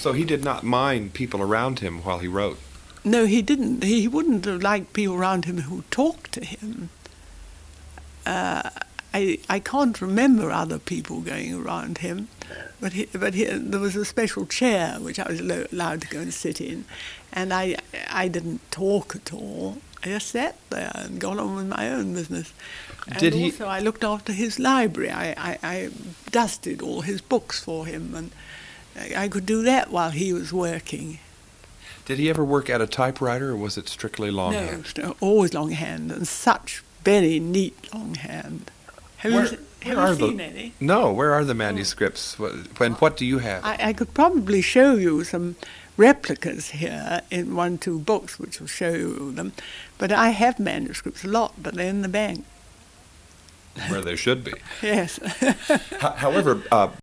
So he did not mind people around him while he wrote? No, he didn't. He wouldn't have liked people around him who talked to him. I can't remember other people going around him, but there was a special chair which I was allowed to go and sit in, and I didn't talk at all. I just sat there and got on with my own business. And also I looked after his library. I dusted all his books for him, and I could do that while he was working. Did he ever work at a typewriter, or was it strictly longhand? No, always longhand, and such very neat longhand. Have you seen any? No, where are the manuscripts? What do you have? I could probably show you some replicas here in 1-2 books, which will show you them. But I have manuscripts, a lot, but they're in the bank. Where they should be. Yes. However,